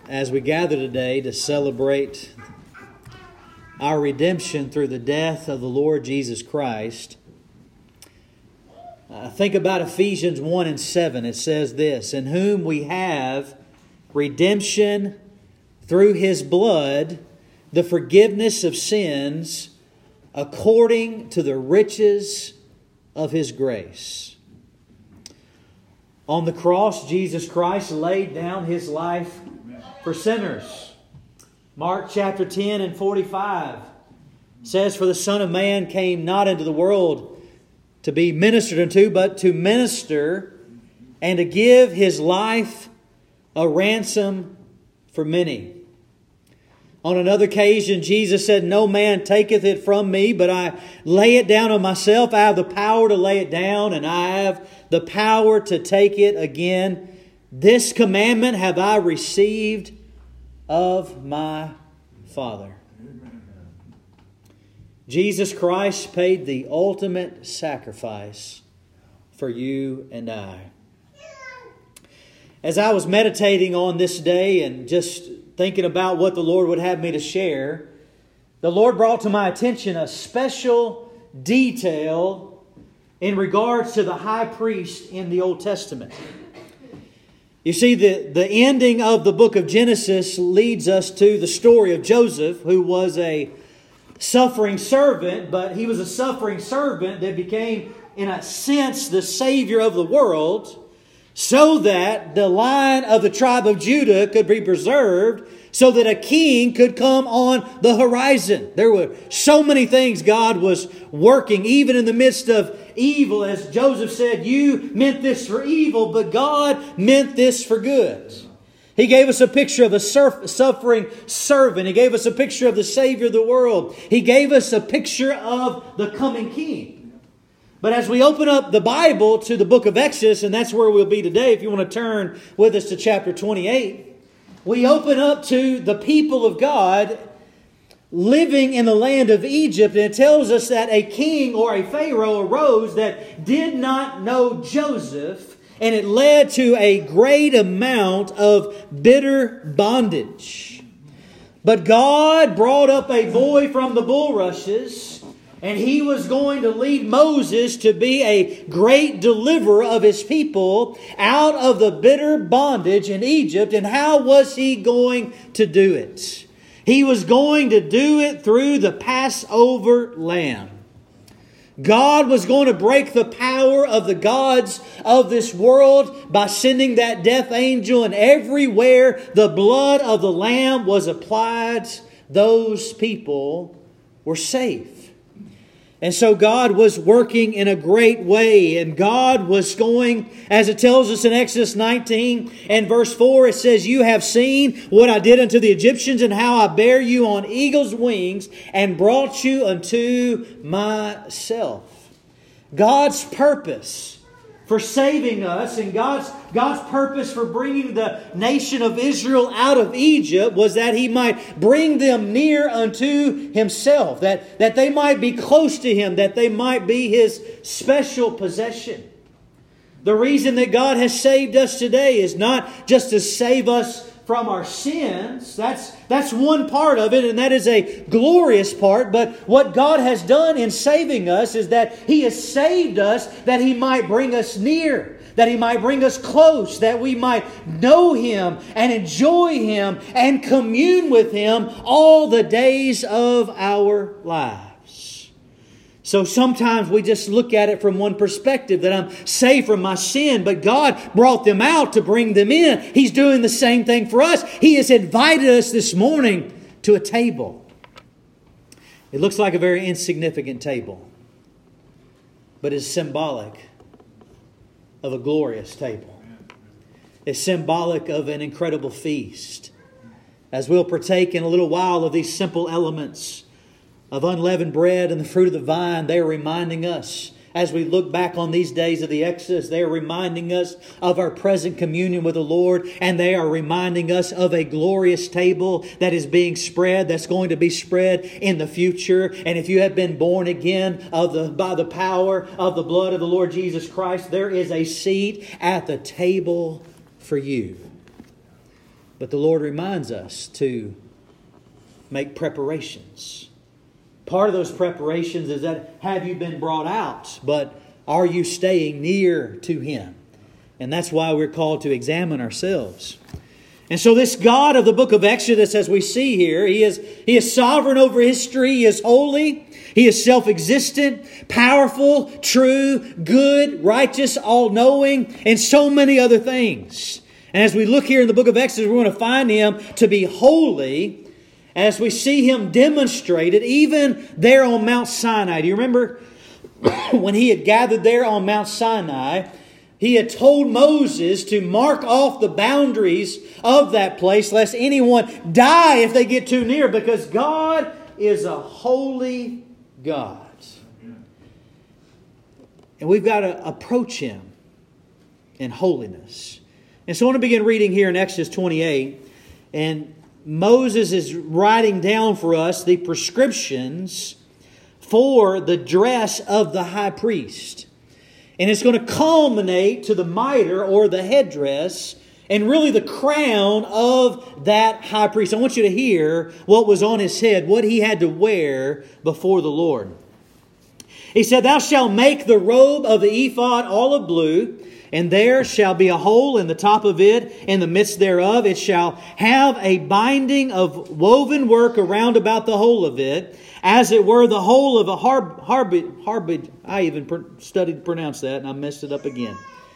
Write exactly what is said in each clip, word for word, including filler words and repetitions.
as we gather today to celebrate our redemption through the death of the Lord Jesus Christ, uh, think about Ephesians one and seven. It says this, "In whom we have redemption through His blood, the forgiveness of sins, according to the riches of His grace." On the cross, Jesus Christ laid down His life for sinners. Mark chapter ten and forty-five says, "For the Son of Man came not into the world to be ministered unto, but to minister and to give His life a ransom for many." On another occasion, Jesus said, "No man taketh it from me, but I lay it down of myself. I have the power to lay it down, and I have the power to take it again. This commandment have I received of my Father." Jesus Christ paid the ultimate sacrifice for you and I. As I was meditating on this day and just thinking about what the Lord would have me to share, the Lord brought to my attention a special detail in regards to the high priest in the Old Testament. You see, the, the ending of the book of Genesis leads us to the story of Joseph, who was a suffering servant, but he was a suffering servant that became, in a sense, the Savior of the world, so that the line of the tribe of Judah could be preserved, so that a king could come on the horizon. There were so many things God was working, even in the midst of evil. As Joseph said, "You meant this for evil, but God meant this for good." He gave us a picture of a surf, suffering servant. He gave us a picture of the Savior of the world. He gave us a picture of the coming king. But as we open up the Bible to the book of Exodus, and that's where we'll be today, if you want to turn with us to chapter twenty-eight, we open up to the people of God living in the land of Egypt. And it tells us that a king or a Pharaoh arose that did not know Joseph. And it led to a great amount of bitter bondage. But God brought up a boy from the bulrushes, and he was going to lead Moses to be a great deliverer of his people out of the bitter bondage in Egypt. And how was he going to do it? He was going to do it through the Passover lamb. God was going to break the power of the gods of this world by sending that death angel, and everywhere the blood of the Lamb was applied, those people were safe. And so God was working in a great way, and God was going, as it tells us in Exodus nineteen and verse four, it says, "You have seen what I did unto the Egyptians, and how I bare you on eagle's wings, and brought you unto myself." God's purpose for saving us, and God's, God's purpose for bringing the nation of Israel out of Egypt, was that He might bring them near unto Himself, that, that they might be close to Him, that they might be His special possession. The reason that God has saved us today is not just to save us from our sins. That's, that's one part of it, and that is a glorious part. But what God has done in saving us is that He has saved us that He might bring us near, that He might bring us close, that we might know Him and enjoy Him and commune with Him all the days of our lives. So sometimes we just look at it from one perspective, that I'm saved from my sin, but God brought them out to bring them in. He's doing the same thing for us. He has invited us this morning to a table. It looks like a very insignificant table, but it's symbolic of a glorious table. It's symbolic of an incredible feast. As we'll partake in a little while of these simple elements of unleavened bread and the fruit of the vine, they are reminding us, as we look back on these days of the Exodus, they are reminding us of our present communion with the Lord, and they are reminding us of a glorious table that is being spread, that's going to be spread in the future. And if you have been born again of the by the power of the blood of the Lord Jesus Christ, there is a seat at the table for you. But the Lord reminds us to make preparations. Part of those preparations is that have you been brought out, but are you staying near to Him? And that's why we're called to examine ourselves. And so this God of the book of Exodus, as we see here, He is, He is sovereign over history. He is holy. He is self-existent, powerful, true, good, righteous, all-knowing, and so many other things. And as we look here in the book of Exodus, we're going to find Him to be holy as we see Him demonstrated even there on Mount Sinai. Do you remember when He had gathered there on Mount Sinai? He had told Moses to mark off the boundaries of that place lest anyone die if they get too near, because God is a holy God. And we've got to approach Him in holiness. And so I want to begin reading here in Exodus twenty-eight. And Moses is writing down for us the prescriptions for the dress of the high priest. And it's going to culminate to the mitre or the headdress and really the crown of that high priest. I want you to hear what was on his head, what he had to wear before the Lord. He said, "Thou shalt make the robe of the ephod all of blue, and there shall be a hole in the top of it, in the midst thereof. It shall have a binding of woven work around about the whole of it, as it were the whole of a harb, harb, harb, I even pr- studied to pronounce that and I messed it up again.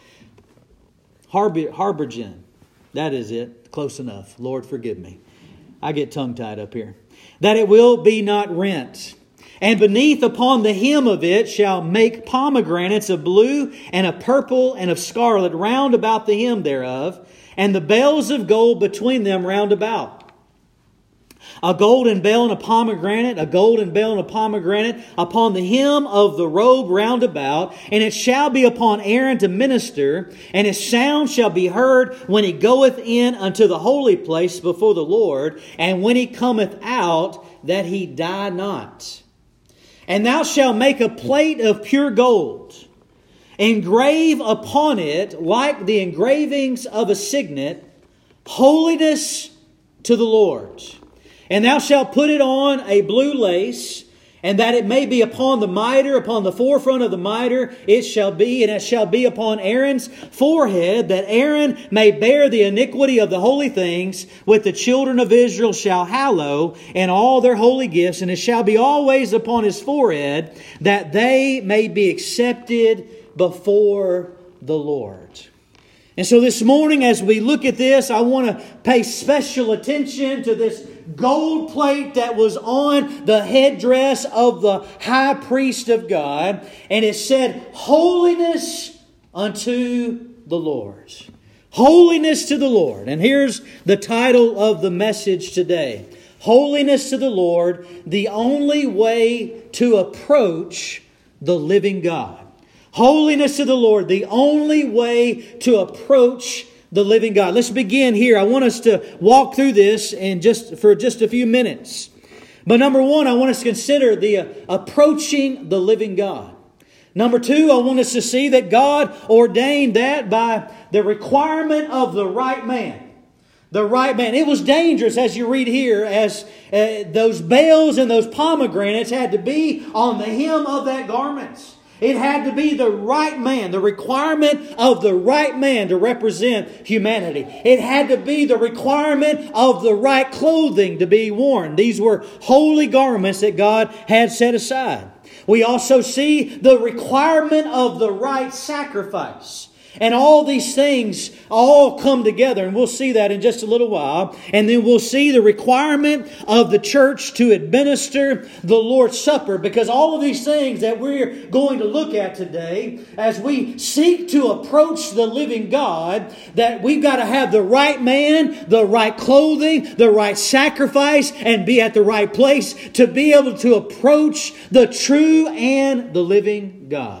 Harb, harbigen. That is it. Close enough. Lord, forgive me. I get tongue-tied up here. That it will be not rent. And beneath upon the hem of it shall make pomegranates of blue and of purple and of scarlet round about the hem thereof, and the bells of gold between them round about. A golden bell and a pomegranate, a golden bell and a pomegranate upon the hem of the robe round about, and it shall be upon Aaron to minister, and his sound shall be heard when he goeth in unto the holy place before the Lord, and when he cometh out, that he die not. And thou shalt make a plate of pure gold, engrave upon it, like the engravings of a signet, holiness to the Lord. And thou shalt put it on a blue lace, and that it may be upon the mitre, upon the forefront of the mitre, it shall be, and it shall be upon Aaron's forehead, that Aaron may bear the iniquity of the holy things, with the children of Israel shall hallow, and all their holy gifts, and it shall be always upon his forehead, that they may be accepted before the Lord." And so this morning, as we look at this, I want to pay special attention to this gold plate that was on the headdress of the high priest of God. And it said, "Holiness unto the Lord." Holiness to the Lord. And here's the title of the message today. Holiness to the Lord, the only way to approach the living God. Holiness to the Lord, the only way to approach the living God. Let's begin here. I want us to walk through this in just for just a few minutes. But number one, I want us to consider the uh, approaching the living God. Number two, I want us to see that God ordained that by the requirement of the right man. The right man. It was dangerous, as you read here, as uh, those bells and those pomegranates had to be on the hem of that garment. It had to be the right man, the requirement of the right man to represent humanity. It had to be the requirement of the right clothing to be worn. These were holy garments that God had set aside. We also see the requirement of the right sacrifice. And all these things all come together, and we'll see that in just a little while. And then we'll see the requirement of the church to administer the Lord's Supper, because all of these things that we're going to look at today, as we seek to approach the living God, that we've got to have the right man, the right clothing, the right sacrifice, and be at the right place to be able to approach the true and the living God.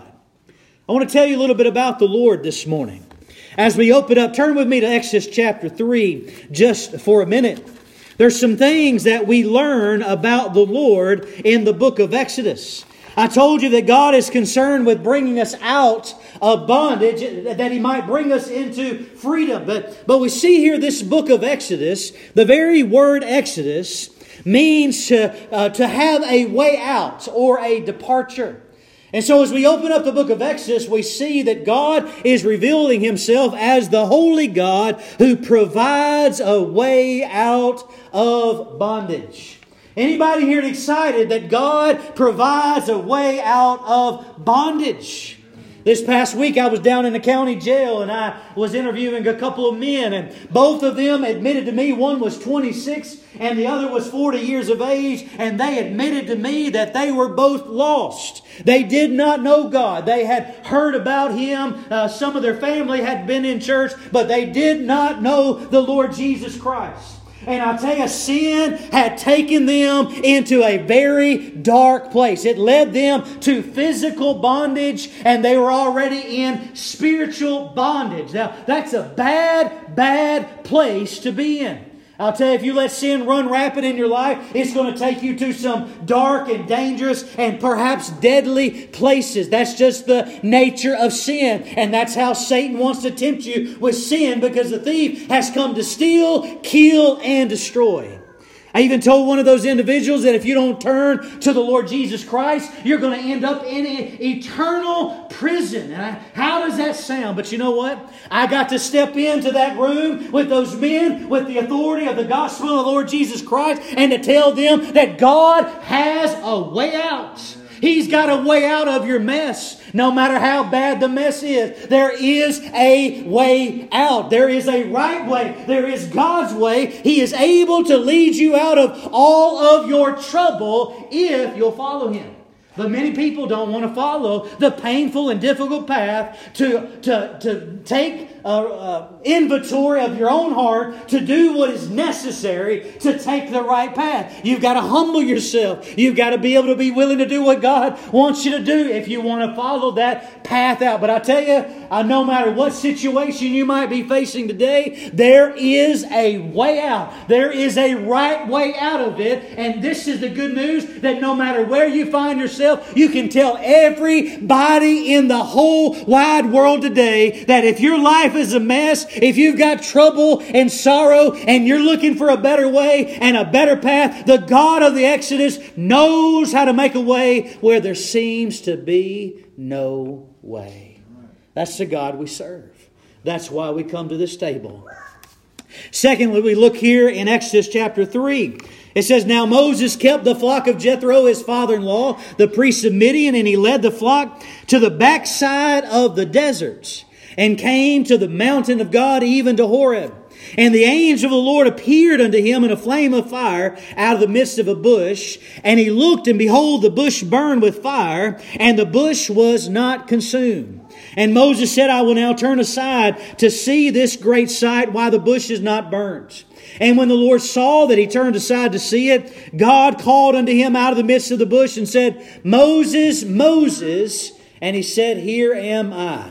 I want to tell you a little bit about the Lord this morning. As we open up, turn with me to Exodus chapter three just for a minute. There's some things that we learn about the Lord in the book of Exodus. I told you that God is concerned with bringing us out of bondage, that He might bring us into freedom. But, but we see here this book of Exodus, the very word Exodus means to, uh, to have a way out or a departure. And so as we open up the book of Exodus, we see that God is revealing Himself as the holy God who provides a way out of bondage. Anybody here excited that God provides a way out of bondage? This past week I was down in the county jail and I was interviewing a couple of men, and both of them admitted to me, one was twenty-six and the other was forty years of age, and they admitted to me that they were both lost. They did not know God. They had heard about Him. Uh, some of their family had been in church, but they did not know the Lord Jesus Christ. And I'll tell you, sin had taken them into a very dark place. It led them to physical bondage, and they were already in spiritual bondage. Now, that's a bad, bad place to be in. I'll tell you, if you let sin run rapid in your life, it's going to take you to some dark and dangerous and perhaps deadly places. That's just the nature of sin. And that's how Satan wants to tempt you with sin, because the thief has come to steal, kill, and destroy. I even told one of those individuals that if you don't turn to the Lord Jesus Christ, you're going to end up in an eternal prison. And I, how does that sound? But you know what? I got to step into that room with those men with the authority of the gospel of the Lord Jesus Christ and to tell them that God has a way out. He's got a way out of your mess. No matter how bad the mess is, there is a way out. There is a right way. There is God's way. He is able to lead you out of all of your trouble if you'll follow Him. But many people don't want to follow the painful and difficult path to, to, to take a, a inventory of your own heart, to do what is necessary to take the right path. You've got to humble yourself. You've got to be able to be willing to do what God wants you to do if you want to follow that path out. But I tell you, uh, no matter what situation you might be facing today, there is a way out. There is a right way out of it. And this is the good news, that no matter where you find yourself, you can tell everybody in the whole wide world today that if your life is a mess, if you've got trouble and sorrow and you're looking for a better way and a better path, the God of the Exodus knows how to make a way where there seems to be no way. That's the God we serve. That's why we come to this table. Secondly, we look here in Exodus chapter three. It says, "Now Moses kept the flock of Jethro, his father-in-law, the priest of Midian, and he led the flock to the backside of the deserts, and came to the mountain of God, even to Horeb. And the angel of the Lord appeared unto him in a flame of fire out of the midst of a bush. And he looked, and behold, the bush burned with fire, and the bush was not consumed. And Moses said, I will now turn aside to see this great sight, why the bush is not burnt. And when the Lord saw that he turned aside to see it, God called unto him out of the midst of the bush and said, Moses, Moses. And he said, Here am I.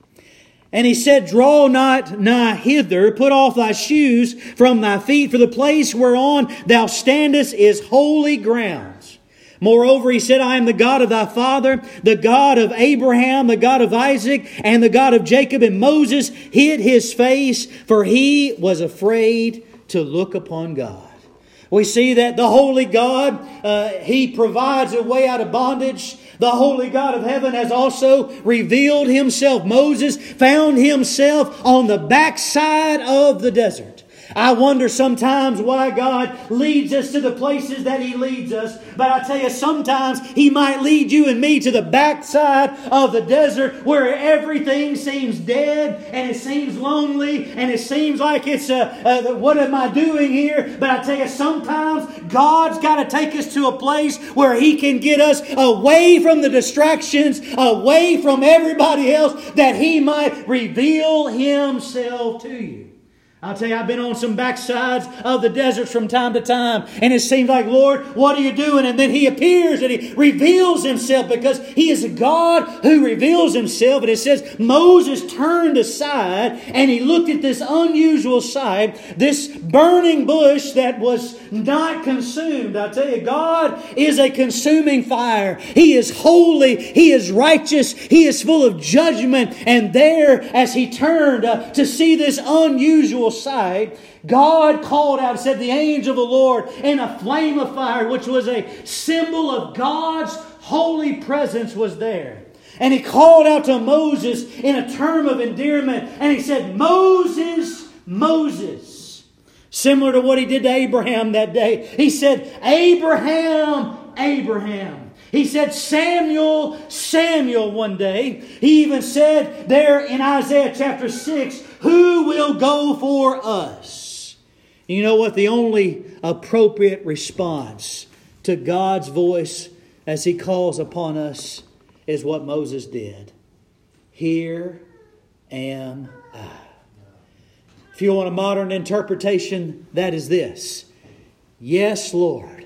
And he said, Draw not nigh hither, put off thy shoes from thy feet, for the place whereon thou standest is holy ground. Moreover, he said, I am the God of thy father, the God of Abraham, the God of Isaac, and the God of Jacob. And Moses hid his face, for he was afraid to look upon God. We see that the holy God, uh, He provides a way out of bondage. The holy God of heaven has also revealed Himself. Moses found himself on the backside of the desert. I wonder sometimes why God leads us to the places that He leads us. But I tell you, sometimes He might lead you and me to the backside of the desert where everything seems dead and it seems lonely and it seems like it's, uh, uh, what am I doing here? But I tell you, sometimes God's got to take us to a place where He can get us away from the distractions, away from everybody else, that He might reveal Himself to you. I'll tell you, I've been on some backsides of the deserts from time to time. And it seems like, Lord, what are you doing? And then He appears and He reveals Himself because He is a God who reveals Himself. And it says Moses turned aside and he looked at this unusual sight, this burning bush that was not consumed. I tell you, God is a consuming fire. He is holy. He is righteous. He is full of judgment. And there, as He turned uh, to see this unusual sight, God called out and said, the angel of the Lord in a flame of fire, which was a symbol of God's holy presence, was there. And He called out to Moses in a term of endearment, and He said, Moses, Moses. Similar to what He did to Abraham that day. He said, Abraham, Abraham. He said, Samuel, Samuel one day. He even said there in Isaiah chapter six, who will go for us? You know what? The only appropriate response to God's voice as He calls upon us is what Moses did. Here am I. If you want a modern interpretation, that is this. Yes, Lord.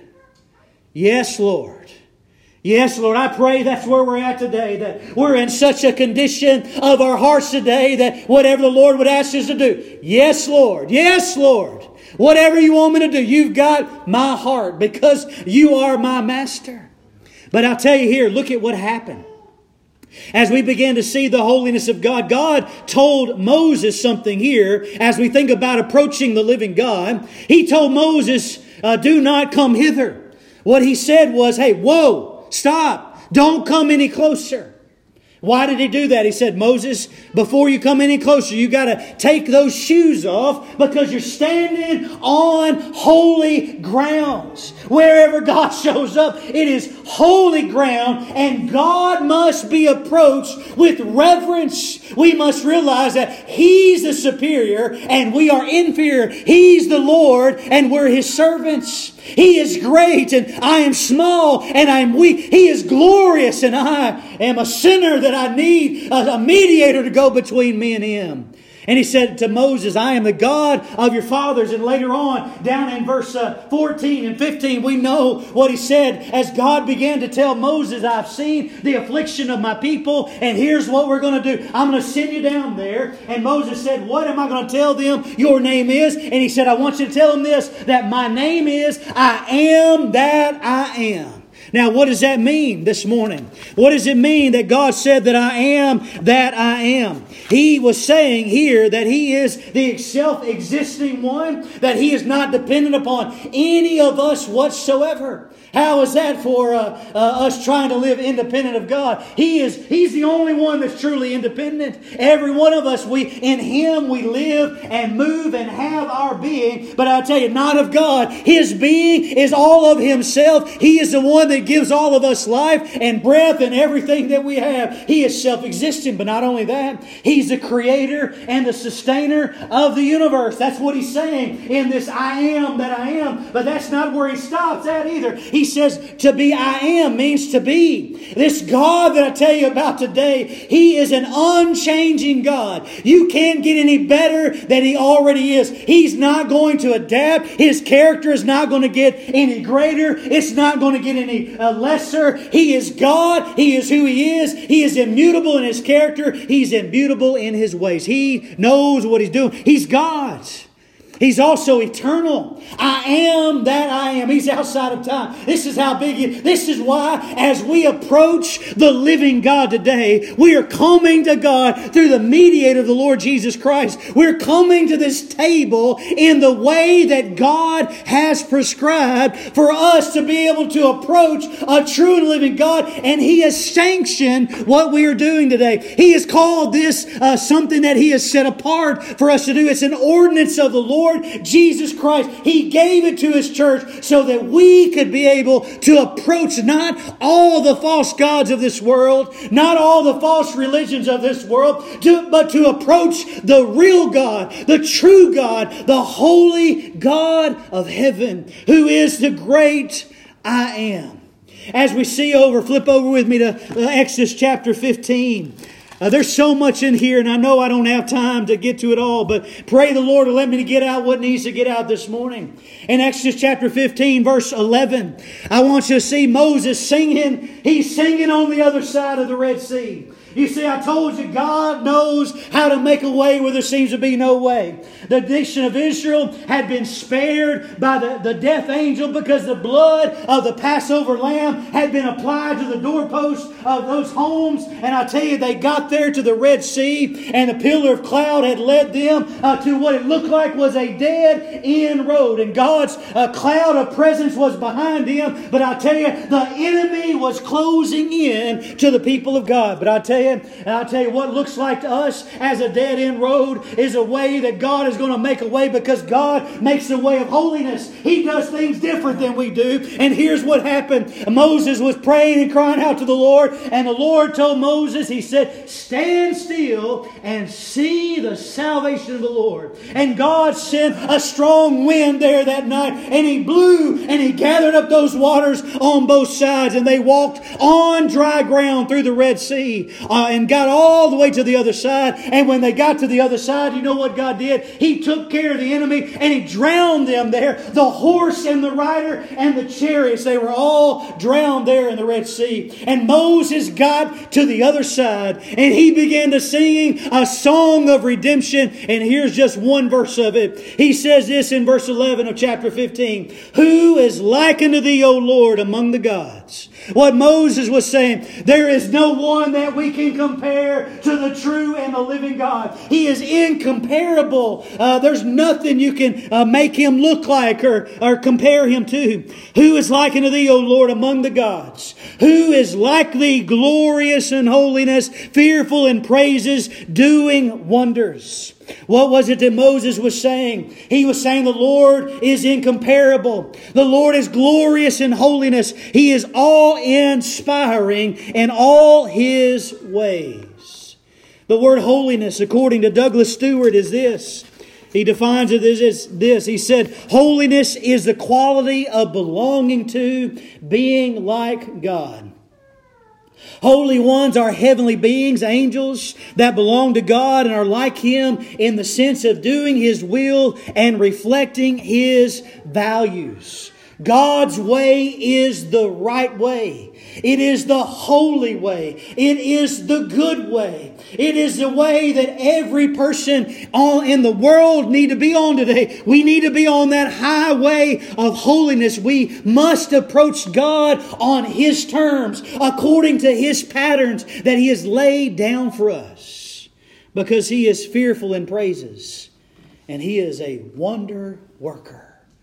Yes, Lord. Yes, Lord, I pray that's where we're at today, that we're in such a condition of our hearts today that whatever the Lord would ask us to do, yes, Lord, yes, Lord, whatever you want me to do, you've got my heart because you are my master. But I'll tell you here, look at what happened. As we began to see the holiness of God, God told Moses something here as we think about approaching the living God. He told Moses, uh, do not come hither. What He said was, hey, whoa, stop. Don't come any closer. Why did He do that? He said, Moses, before you come any closer, you got to take those shoes off because you're standing on holy grounds. Wherever God shows up, it is holy ground, and God must be approached with reverence. We must realize that He's the superior and we are inferior. He's the Lord and we're His servants. He is great and I am small and I am weak. He is glorious and I am a sinner that I need a mediator to go between me and Him. And He said to Moses, I am the God of your fathers. And later on, down in verse uh, fourteen and fifteen, we know what He said as God began to tell Moses, I've seen the affliction of my people, and here's what we're going to do. I'm going to send you down there. And Moses said, what am I going to tell them your name is? And He said, I want you to tell them this, that my name is I am that I am. Now, what does that mean this morning? What does it mean that God said that I am that I am? He was saying here that He is the self-existing one, that He is not dependent upon any of us whatsoever. How is that for uh, uh, us trying to live independent of God? He is, He's the only one that's truly independent. Every one of us, we in Him we live and move and have our being. But I'll tell you, not of God. His being is all of Himself. He is the one that gives all of us life and breath and everything that we have. He is self-existent, but not only that, He's the creator and the sustainer of the universe. That's what He's saying in this I am that I am. But that's not where He stops at either. He says to be I am means to be. This God that I tell you about today, He is an unchanging God. You can't get any better than He already is. He's not going to adapt. His character is not going to get any greater. It's not going to get any uh, lesser. He is God. He is who He is. He is immutable in His character. He's immutable in His ways. He knows what He's doing. He's God. He's also eternal. I am that I am. He's outside of time. This is how big He is. This is why as we approach the living God today, we are coming to God through the mediator of the Lord Jesus Christ. We're coming to this table in the way that God has prescribed for us to be able to approach a true and living God. And He has sanctioned what we are doing today. He has called this uh, something that He has set apart for us to do. It's an ordinance of the Lord Jesus Christ. He gave it to His church so that we could be able to approach not all the false gods of this world, not all the false religions of this world, to, but to approach the real God, the true God, the holy God of heaven, who is the great I am. As we see over, flip over with me to Exodus chapter fifteen. Uh, there's so much in here, and I know I don't have time to get to it all, but pray the Lord to let me to get out what needs to get out this morning. In Exodus chapter fifteen, verse eleven, I want you to see Moses singing. He's singing on the other side of the Red Sea. You see, I told you, God knows how to make a way where there seems to be no way. The nation of Israel had been spared by the, the death angel because the blood of the Passover lamb had been applied to the doorposts of those homes. And I tell you, they got there to the Red Sea, and a pillar of cloud had led them uh, to what it looked like was a dead end road. And God's uh, cloud of presence was behind them. But I tell you, the enemy was closing in to the people of God. But I tell you, and I'll tell you what looks like to us as a dead end road is a way that God is going to make a way, because God makes a way of holiness. He does things different than we do. And here's what happened. Moses was praying and crying out to the Lord, and the Lord told Moses, He said, stand still and see the salvation of the Lord. And God sent a strong wind there that night, and He blew and He gathered up those waters on both sides, and they walked on dry ground through the Red Sea. Uh, and got all the way to the other side. And when they got to the other side, you know what God did? He took care of the enemy and He drowned them there. The horse and the rider and the chariots, they were all drowned there in the Red Sea. And Moses got to the other side and he began to sing a song of redemption. And here's just one verse of it. He says this in verse eleven of chapter fifteen. Who is like unto thee, O Lord, among the gods? What Moses was saying, there is no one that we can compare to the true and the living God. He is incomparable. Uh, there's nothing you can uh, make Him look like or, or compare Him to. Who is like unto thee, O Lord, among the gods? Who is like thee, glorious in holiness, fearful in praises, doing wonders? What was it that Moses was saying? He was saying the Lord is incomparable. The Lord is glorious in holiness. He is awe-inspiring in all His ways. The word holiness, according to Douglas Stewart, is this. He defines it as this. He said, holiness is the quality of belonging to, being like God. Holy ones are heavenly beings, angels that belong to God and are like Him in the sense of doing His will and reflecting His values. God's way is the right way. It is the holy way. It is the good way. It is the way that every person on, in the world need to be on today. We need to be on that highway of holiness. We must approach God on His terms, according to His patterns that He has laid down for us. Because He is fearful in praises. And He is a wonder worker.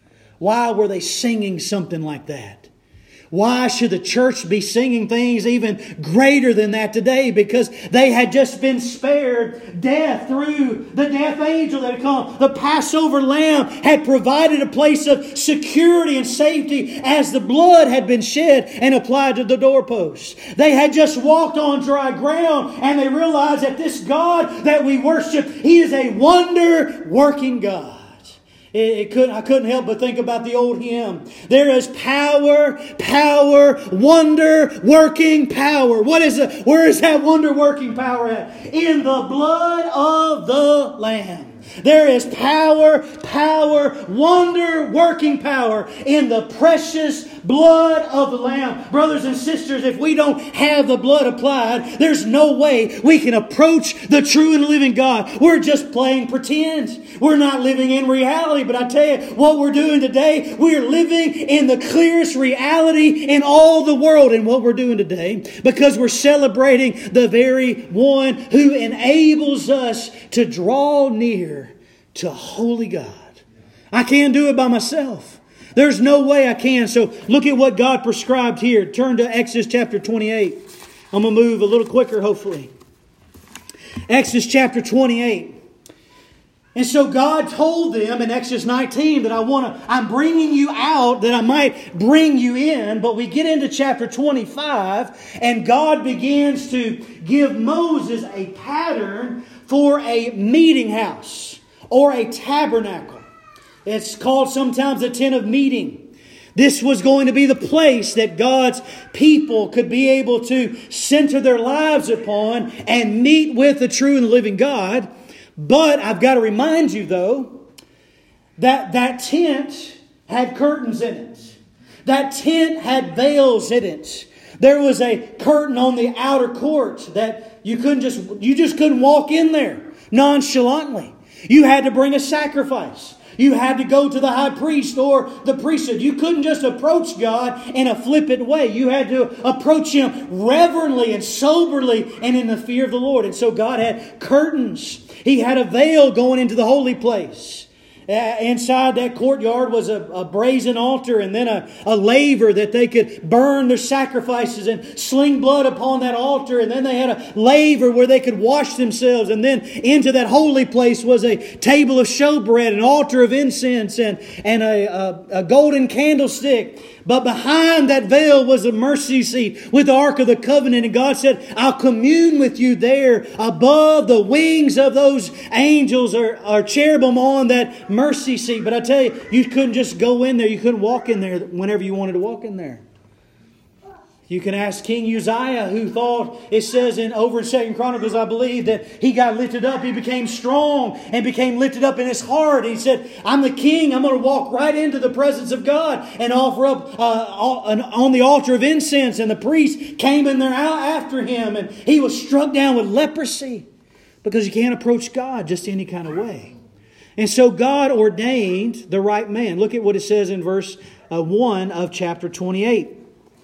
Why were they singing something like that? Why should the church be singing things even greater than that today? Because they had just been spared death through the death angel that had come. The Passover lamb had provided a place of security and safety as the blood had been shed and applied to the doorposts. They had just walked on dry ground and they realized that this God that we worship, He is a wonder-working God. It, it couldn't, I couldn't help but think about the old hymn. There is power, power, wonder working power. What is it? Where is that wonder working power at? In the blood of the Lamb. There is power, power, wonder working power in the precious blood of the Lamb. Brothers and sisters, if we don't have the blood applied, there's no way we can approach the true and living God. We're just playing pretend. We're not living in reality. But I tell you what we're doing today, we're living in the clearest reality in all the world in what we're doing today, because we're celebrating the very one who enables us to draw near to holy God. I can't do it by myself. There's no way I can. So look at what God prescribed here. Turn to Exodus chapter twenty-eight. I'm going to move a little quicker, hopefully. Exodus chapter twenty-eight. And so God told them in Exodus nineteen that I want to, I'm bringing you out that I might bring you in. But we get into chapter twenty-five and God begins to give Moses a pattern for a meeting house or a tabernacle. It's called sometimes a tent of meeting. This was going to be the place that God's people could be able to center their lives upon and meet with the true and living God. But I've got to remind you, though, that that tent had curtains in it. That tent had veils in it. There was a curtain on the outer court that you couldn't just you just couldn't walk in there nonchalantly. You had to bring a sacrifice. You had to go to the high priest or the priesthood. You couldn't just approach God in a flippant way. You had to approach Him reverently and soberly and in the fear of the Lord. And so God had curtains. He had a veil going into the holy place. Uh, inside that courtyard was a, a brazen altar and then a, a laver that they could burn their sacrifices and sling blood upon that altar. And then they had a laver where they could wash themselves. And then into that holy place was a table of showbread, an altar of incense, and, and a, a, a golden candlestick. But behind that veil was a mercy seat with the Ark of the Covenant. And God said, I'll commune with you there above the wings of those angels or, or cherubim on that mercy seat. But I tell you, you couldn't just go in there. You couldn't walk in there whenever you wanted to walk in there. You can ask King Uzziah, who thought, it says in over in Second Chronicles, I believe, that he got lifted up. He became strong and became lifted up in his heart. He said, I'm the king. I'm going to walk right into the presence of God and offer up uh, on the altar of incense. And the priest came in there out after him. And he was struck down with leprosy because you can't approach God just any kind of way. And so God ordained the right man. Look at what it says in verse uh, one of chapter twenty-eight.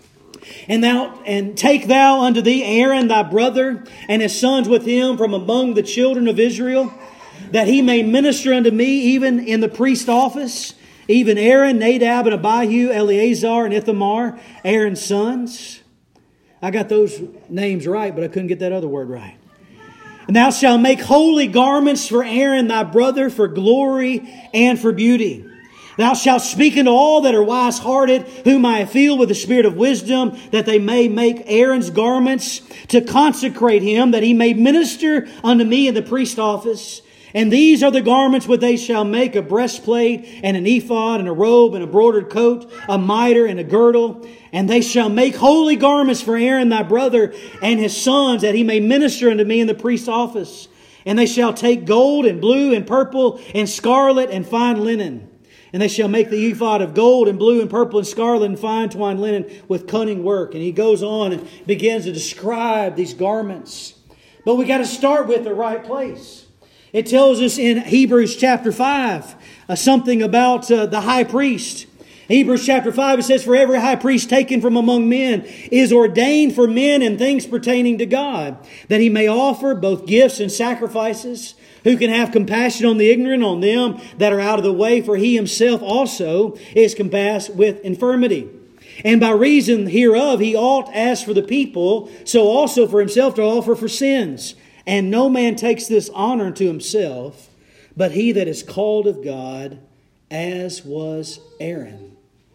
And thou and take thou unto thee Aaron thy brother and his sons with him from among the children of Israel, that he may minister unto me even in the priest office, even Aaron, Nadab, and Abihu, Eleazar, and Ithamar, Aaron's sons. I got those names right, but I couldn't get that other word right. And thou shalt make holy garments for Aaron thy brother, for glory and for beauty. Thou shalt speak unto all that are wise-hearted, whom I have filled with the spirit of wisdom, that they may make Aaron's garments to consecrate him, that he may minister unto me in the priest office. And these are the garments which they shall make: a breastplate, and an ephod, and a robe, and a broidered coat, a mitre, and a girdle. And they shall make holy garments for Aaron thy brother and his sons, that he may minister unto me in the priest's office. And they shall take gold, and blue, and purple, and scarlet, and fine linen. And they shall make the ephod of gold and blue and purple and scarlet and fine twined linen with cunning work. And he goes on and begins to describe these garments. But we got to start with the right place. It tells us in Hebrews chapter five uh, something about uh, the high priest. Hebrews chapter five, it says, for every high priest taken from among men is ordained for men in things pertaining to God, that he may offer both gifts and sacrifices, who can have compassion on the ignorant, on them that are out of the way, for he himself also is compassed with infirmity. And by reason hereof he ought, as for the people, so also for himself to offer for sins. And no man takes this honor unto himself, but he that is called of God, as was Aaron.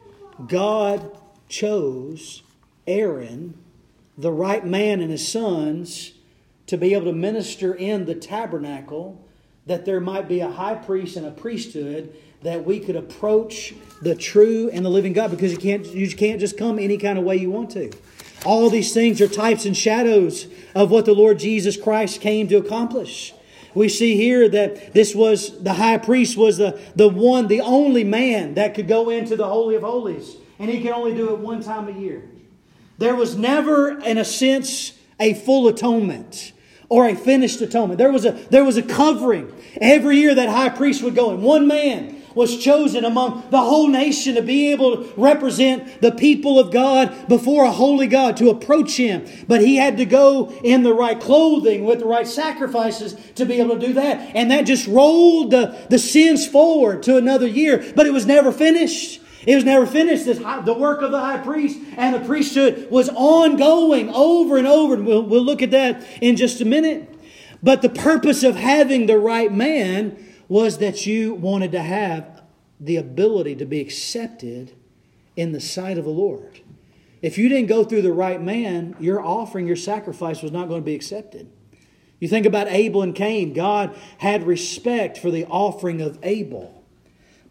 God chose Aaron, the right man, and his sons, to be able to minister in the tabernacle, that there might be a high priest and a priesthood, that we could approach the true and the living God, because you can't you can't just come any kind of way you want to. All these things are types and shadows of what the Lord Jesus Christ came to accomplish. We see here that this was, the high priest was the, the one, the only man that could go into the Holy of Holies. And he could only do it one time a year. There was never, in a sense, a full atonement or a finished atonement. There was a, there was a covering. Every year that high priest would go, and one man was chosen among the whole nation to be able to represent the people of God before a holy God, to approach Him. But he had to go in the right clothing with the right sacrifices to be able to do that. And that just rolled the, the sins forward to another year. But it was never finished. It was never finished. This high, the work of the high priest and the priesthood was ongoing over and over. And we'll, we'll look at that in just a minute. But the purpose of having the right man was that you wanted to have the ability to be accepted in the sight of the Lord. If you didn't go through the right man, your offering, your sacrifice was not going to be accepted. You think about Abel and Cain. God had respect for the offering of Abel.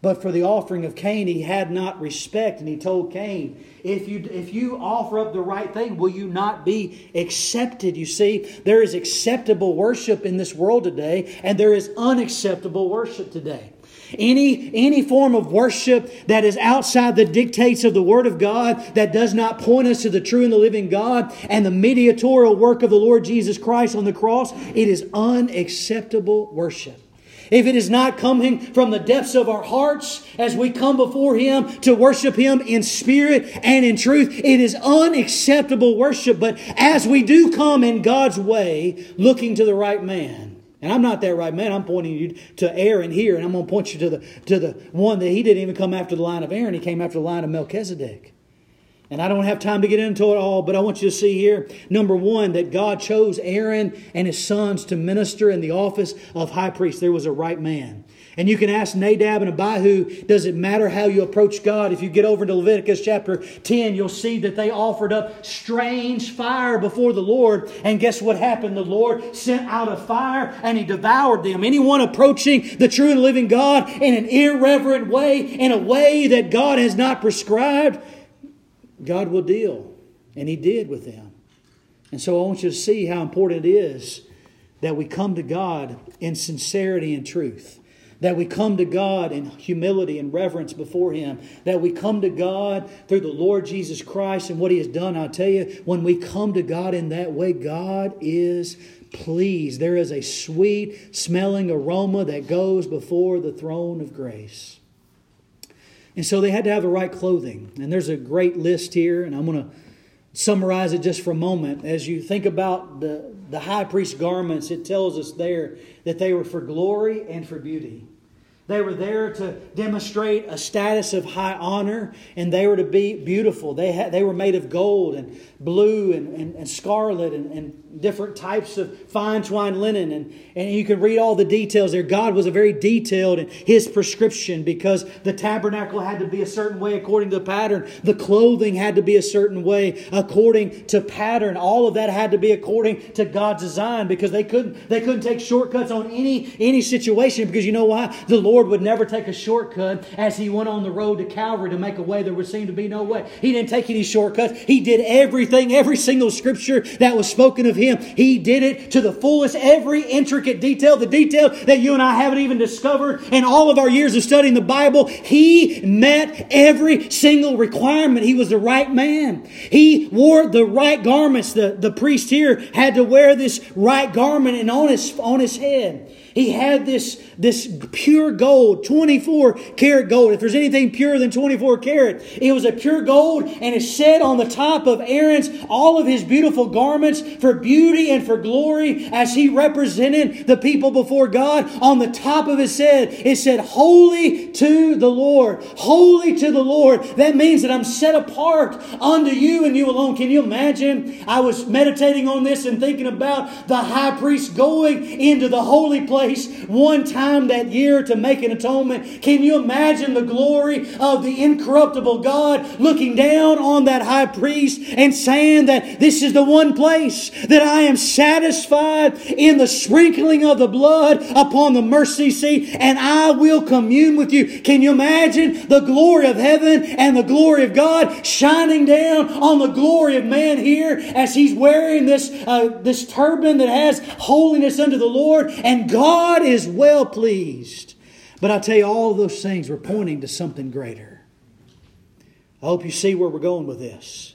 But for the offering of Cain, he had not respect. And he told Cain, if you, if you offer up the right thing, will you not be accepted? You see, there is acceptable worship in this world today, and there is unacceptable worship today. Any, any form of worship that is outside the dictates of the Word of God, that does not point us to the true and the living God and the mediatorial work of the Lord Jesus Christ on the cross, it is unacceptable worship. If it is not coming from the depths of our hearts as we come before Him to worship Him in spirit and in truth, it is unacceptable worship. But as we do come in God's way, looking to the right man, and I'm not that right man, I'm pointing you to Aaron here, and I'm going to point you to the, to the one that he didn't even come after the line of Aaron, he came after the line of Melchizedek. And I don't have time to get into it all, but I want you to see here, number one, that God chose Aaron and his sons to minister in the office of high priest. There was a right man. And you can ask Nadab and Abihu, does it matter how you approach God? If you get over to Leviticus chapter ten, you'll see that they offered up strange fire before the Lord. And guess what happened? The Lord sent out a fire and He devoured them. Anyone approaching the true and living God in an irreverent way, in a way that God has not prescribed, God will deal. And He did with them. And so I want you to see how important it is that we come to God in sincerity and truth. That we come to God in humility and reverence before Him. That we come to God through the Lord Jesus Christ and what He has done. I'll tell you, when we come to God in that way, God is pleased. There is a sweet smelling aroma that goes before the throne of grace. And so they had to have the right clothing. And there's a great list here, and I'm going to summarize it just for a moment. As you think about the, the high priest's garments, it tells us there that they were for glory and for beauty. They were there to demonstrate a status of high honor, and they were to be beautiful. They had, they were made of gold and blue and, and, and scarlet and, and different types of fine twined linen. And, and you can read all the details there. God was a very detailed in His prescription because the tabernacle had to be a certain way according to the pattern. The clothing had to be a certain way according to pattern. All of that had to be according to God's design because they couldn't, they couldn't take shortcuts on any, any situation because you know why? The Lord Lord would never take a shortcut as He went on the road to Calvary to make a way there would seem to be no way. He didn't take any shortcuts. He did everything, every single scripture that was spoken of Him. He did it to the fullest, every intricate detail, the detail that you and I haven't even discovered in all of our years of studying the Bible. He met every single requirement. He was the right man. He wore the right garments. The, the priest here had to wear this right garment and on his, on his head. He had this, this pure gold, twenty-four karat gold. If there's anything purer than twenty-four karat, it was a pure gold, and it said on the top of Aaron's, all of his beautiful garments for beauty and for glory as he represented the people before God. On the top of his head, it said, holy to the Lord. Holy to the Lord. That means that I'm set apart unto you and you alone. Can you imagine? I was meditating on this and thinking about the high priest going into the holy place one time that year to make an atonement. Can you imagine the glory of the incorruptible God looking down on that high priest and saying that this is the one place that I am satisfied in the sprinkling of the blood upon the mercy seat, and I will commune with you. Can you imagine the glory of heaven and the glory of God shining down on the glory of man here as he's wearing this, uh, this turban that has holiness unto the Lord, and God God is well pleased. But I tell you, all of those things were pointing to something greater. I hope you see where we're going with this.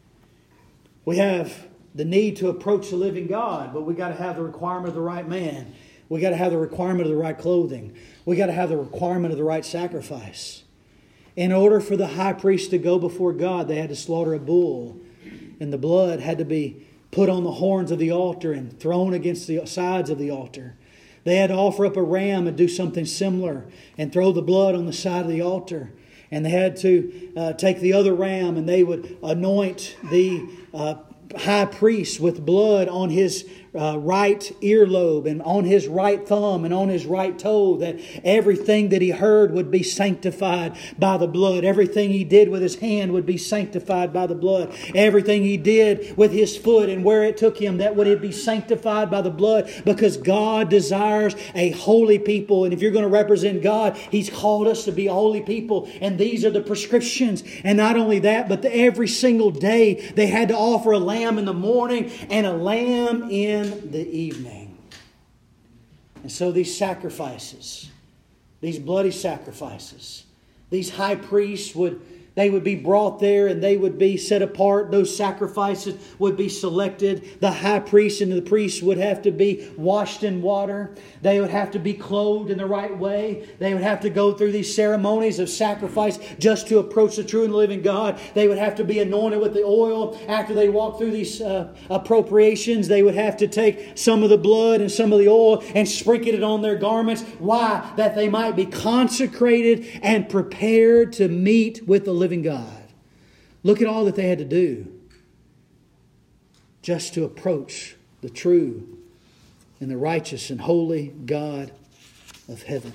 We have the need to approach the living God, but we got to have the requirement of the right man. We got to have the requirement of the right clothing. We got to have the requirement of the right sacrifice. In order for the high priest to go before God, they had to slaughter a bull, and the blood had to be put on the horns of the altar and thrown against the sides of the altar. They had to offer up a ram and do something similar and throw the blood on the side of the altar. And they had to uh, take the other ram and they would anoint the uh, high priest with blood on his uh, right earlobe and on his right thumb and on his right toe, that everything that he heard would be sanctified by the blood. Everything he did with his hand would be sanctified by the blood. Everything he did with his foot and where it took him, that would be sanctified by the blood, because God desires a holy people. And if you're going to represent God, He's called us to be holy people. And these are the prescriptions. And not only that, but the, every single day they had to offer a lamb in the morning and a lamb in the evening. And so these sacrifices, these bloody sacrifices, these high priests would They would be brought there and they would be set apart. Those sacrifices would be selected. The high priest and the priests would have to be washed in water. They would have to be clothed in the right way. They would have to go through these ceremonies of sacrifice just to approach the true and living God. They would have to be anointed with the oil. After they walked through these uh, appropriations, they would have to take some of the blood and some of the oil and sprinkle it on their garments. Why? That they might be consecrated and prepared to meet with the living God. Look at all that they had to do just to approach the true and the righteous and holy God of heaven.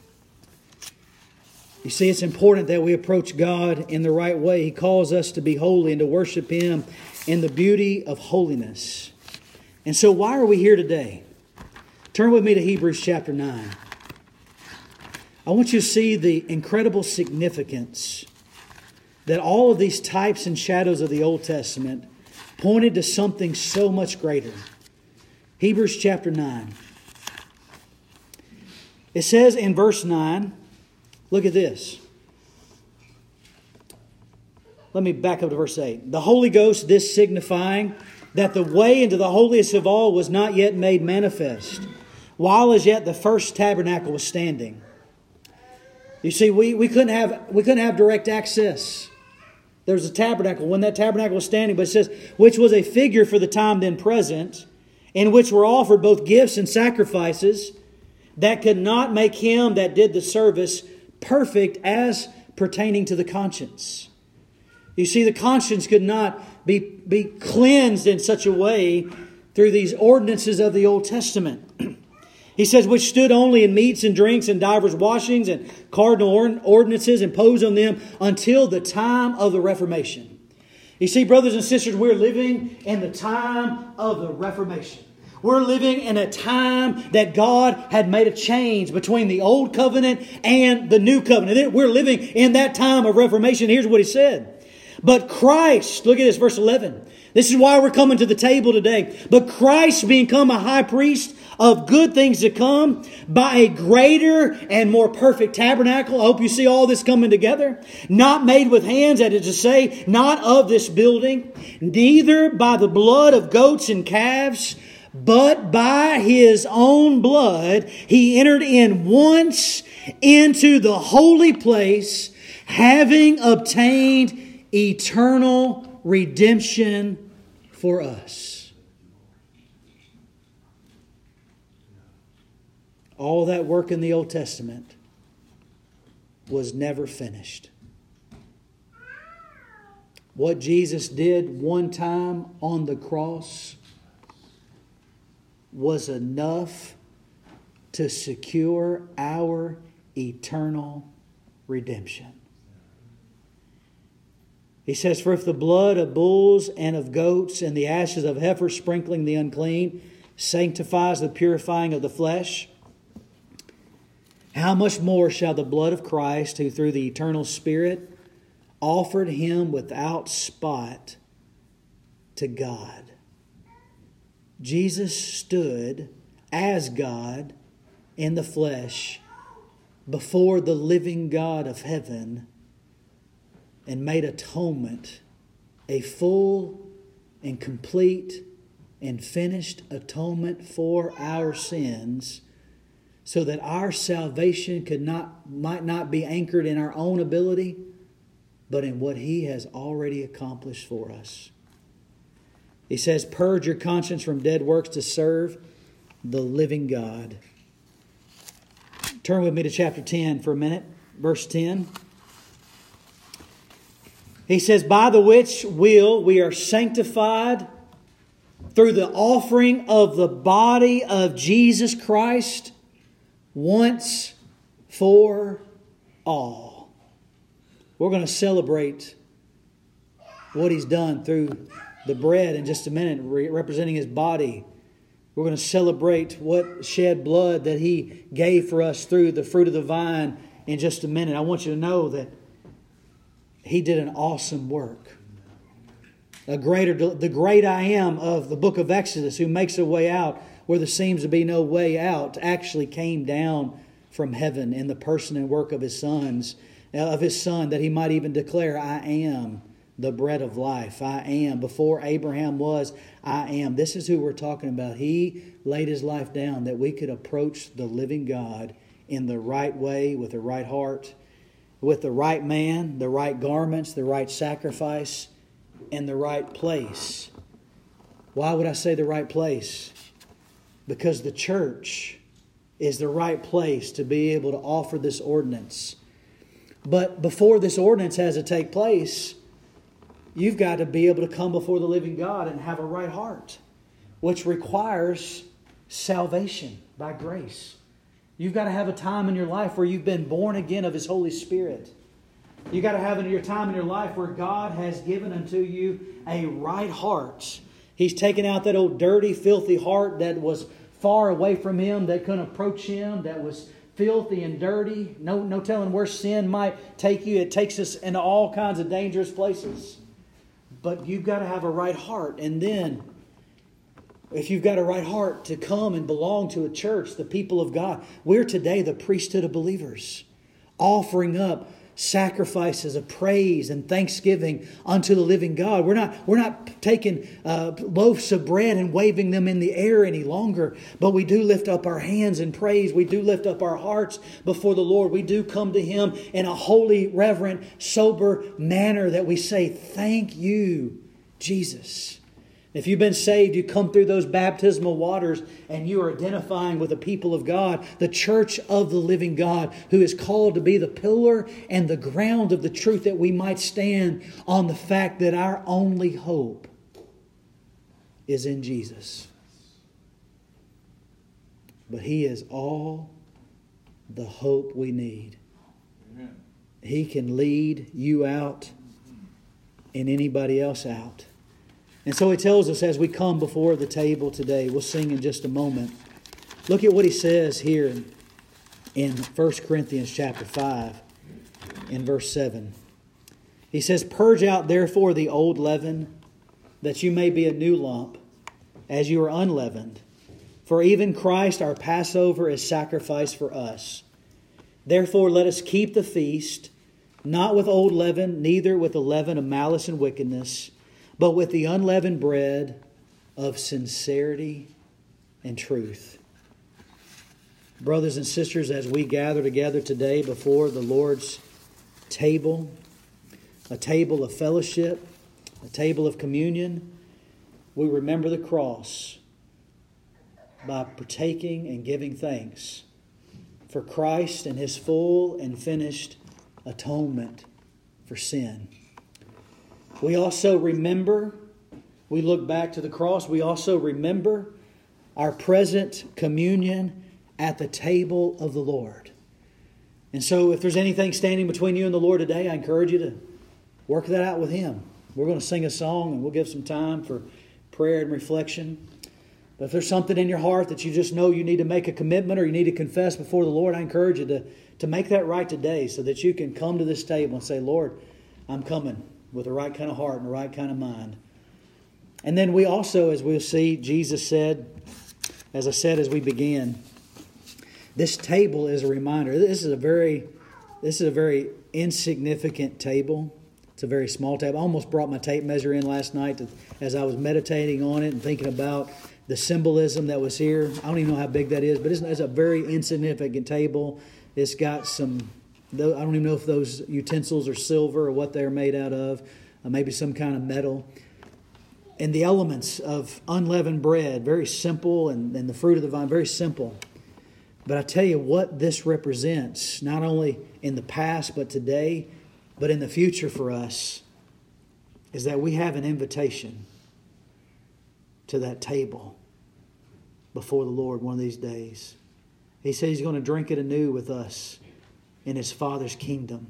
You see, it's important that we approach God in the right way. He calls us to be holy and to worship Him in the beauty of holiness. And so why are we here today? Turn with me to Hebrews chapter nine. I want you to see the incredible significance that all of these types and shadows of the Old Testament pointed to something so much greater. Hebrews chapter nine. It says in verse nine, look at this. Let me back up to verse eight. The Holy Ghost, this signifying that the way into the holiest of all was not yet made manifest, while as yet the first tabernacle was standing. You see, we, we couldn't have we couldn't have direct access. There was a tabernacle when that tabernacle was standing, but it says, which was a figure for the time then present, in which were offered both gifts and sacrifices, that could not make him that did the service perfect as pertaining to the conscience. You see, the conscience could not be, be cleansed in such a way through these ordinances of the Old Testament. He says, which stood only in meats and drinks and divers washings and cardinal ordinances imposed on them until the time of the Reformation. You see, brothers and sisters, we're living in the time of the Reformation. We're living in a time that God had made a change between the old covenant and the new covenant. We're living in that time of Reformation. Here's what He said. But Christ, look at this, verse eleven. This is why we're coming to the table today. But Christ being come a high priest of good things to come by a greater and more perfect tabernacle. I hope you see all this coming together. Not made with hands, that is to say, not of this building, neither by the blood of goats and calves, but by His own blood He entered in once into the holy place, having obtained eternal redemption for us. All that work in the Old Testament was never finished. What Jesus did one time on the cross was enough to secure our eternal redemption. He says, for if the blood of bulls and of goats and the ashes of heifers sprinkling the unclean sanctifies the purifying of the flesh, how much more shall the blood of Christ, who through the eternal Spirit offered Him without spot to God. Jesus stood as God in the flesh before the living God of heaven and made atonement, a full and complete and finished atonement for our sins, so that our salvation could not might not be anchored in our own ability, but in what He has already accomplished for us. He says, purge your conscience from dead works to serve the living God. Turn with me to chapter ten for a minute, verse ten. He says, by the which will we are sanctified through the offering of the body of Jesus Christ once for all. We're going to celebrate what He's done through the bread in just a minute, representing His body. We're going to celebrate what shed blood that He gave for us through the fruit of the vine in just a minute. I want you to know that He did an awesome work. A greater, the great I am of the book of Exodus, who makes a way out where there seems to be no way out, actually came down from heaven in the person and work of His sons, of His Son, that He might even declare, I am the bread of life. I am. Before Abraham was, I am. This is who we're talking about. He laid His life down that we could approach the living God in the right way, with the right heart, with the right man, the right garments, the right sacrifice, and the right place. Why would I say the right place? Because the church is the right place to be able to offer this ordinance. But before this ordinance has to take place, you've got to be able to come before the living God and have a right heart, which requires salvation by grace. You've got to have a time in your life where you've been born again of His Holy Spirit. You've got to have in your time in your life where God has given unto you a right heart. He's taken out that old dirty, filthy heart that was far away from Him, that couldn't approach Him, that was filthy and dirty. No, no telling where sin might take you. It takes us into all kinds of dangerous places. But you've got to have a right heart. And then, if you've got a right heart to come and belong to a church, the people of God, we're today the priesthood of believers, offering up sacrifices of praise and thanksgiving unto the living God. We're not, we're not taking uh, loaves of bread and waving them in the air any longer, but we do lift up our hands in praise. We do lift up our hearts before the Lord. We do come to Him in a holy, reverent, sober manner that we say, thank you, Jesus. If you've been saved, you come through those baptismal waters and you are identifying with the people of God, the church of the living God, who is called to be the pillar and the ground of the truth, that we might stand on the fact that our only hope is in Jesus. But He is all the hope we need. Amen. He can lead you out and anybody else out. And so He tells us as we come before the table today, we'll sing in just a moment. Look at what He says here in First Corinthians chapter five, in verse seven. He says, purge out therefore the old leaven, that you may be a new lump, as you are unleavened. For even Christ our Passover is sacrificed for us. Therefore let us keep the feast, not with old leaven, neither with the leaven of malice and wickedness, but with the unleavened bread of sincerity and truth. Brothers and sisters, as we gather together today before the Lord's table, a table of fellowship, a table of communion, we remember the cross by partaking and giving thanks for Christ and His full and finished atonement for sin. We also remember, we look back to the cross, we also remember our present communion at the table of the Lord. And so if there's anything standing between you and the Lord today, I encourage you to work that out with Him. We're going to sing a song and we'll give some time for prayer and reflection. But if there's something in your heart that you just know you need to make a commitment or you need to confess before the Lord, I encourage you to, to make that right today so that you can come to this table and say, Lord, I'm coming with the right kind of heart and the right kind of mind. And then we also, as we'll see, Jesus said, as I said as we began, this table is a reminder. This is a very, this is a very insignificant table. It's a very small table. I almost brought my tape measure in last night to, as I was meditating on it and thinking about the symbolism that was here. I don't even know how big that is, but it's, it's a very insignificant table. It's got some, I don't even know if those utensils are silver or what they're made out of, uh, maybe some kind of metal. And the elements of unleavened bread, very simple, and, and the fruit of the vine, very simple. But I tell you what this represents, not only in the past but today, but in the future for us, is that we have an invitation. to that table before the Lord one of these days. He said He's going to drink it anew with us in His Father's kingdom.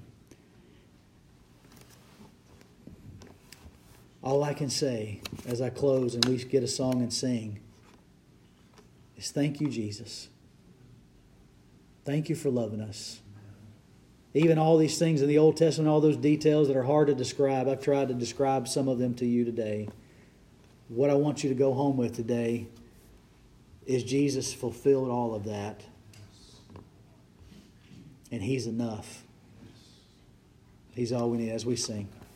All I can say as I close and we get a song and sing is thank you, Jesus. Thank you for loving us. Even all these things in the Old Testament, all those details that are hard to describe, I've tried to describe some of them to you today. What I want you to go home with today is Jesus fulfilled all of that. And He's enough. He's all we need as we sing.